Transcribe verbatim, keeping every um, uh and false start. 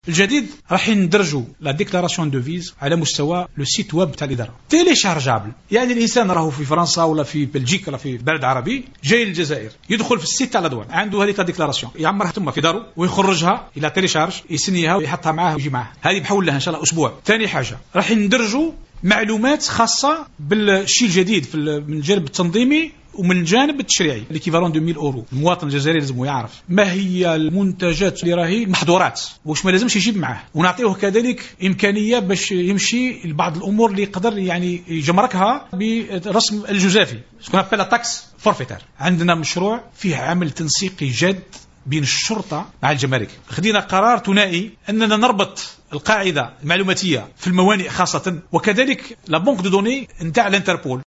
الجديد راح ندرجوا لا ديكلاراسيون دو فيز على مستوى لو سيت ويب تاع الاداره تيليشارجابل. يعني الانسان راهو في فرنسا ولا في بلجيكا ولا في بلد عربي جاي للجزائر، يدخل في السيت تاع الادوان، عنده هذه ديكلاراسيون يعمرها ثم في داره ويخرجها الى تيليشارج، يسنيها ويحطها معاه ويجي معاه. هذه بحول لها ان شاء الله اسبوع. ثاني حاجه راح ندرجوا معلومات خاصه بالشيء الجديد في من الجانب التنظيمي ومن الجانب التشريعي. ليكيفالون دو مية اورو. المواطن الجزائري لازم يعرف ما هي المنتجات اللي راهي محظورات واش ما لازمش يجيب معاه، ونعطيه كذلك امكانيه باش يمشي لبعض الامور اللي يقدر يعني يجمركها برسم الجزافي، شكون ابل تاكس فورفيتار. عندنا مشروع فيه عمل تنسيقي جاد بين الشرطه مع الجمارك. خدينا قرار ثنائي اننا نربط القاعده المعلوماتيه في الموانئ خاصه، وكذلك لا بنك دو دوني نتاع الانتربول.